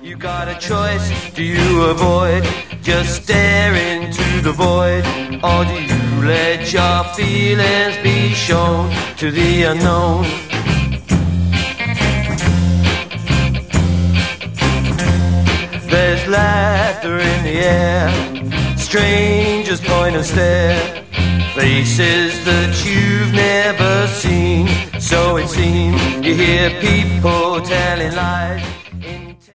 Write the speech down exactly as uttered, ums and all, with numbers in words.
You got a choice, do you avoid just stare into the void, or do you let your feelings be shown to the unknown? There's laughter in the air, strangers point and stare, faces that you've never seen. So it seems you hear people telling lies.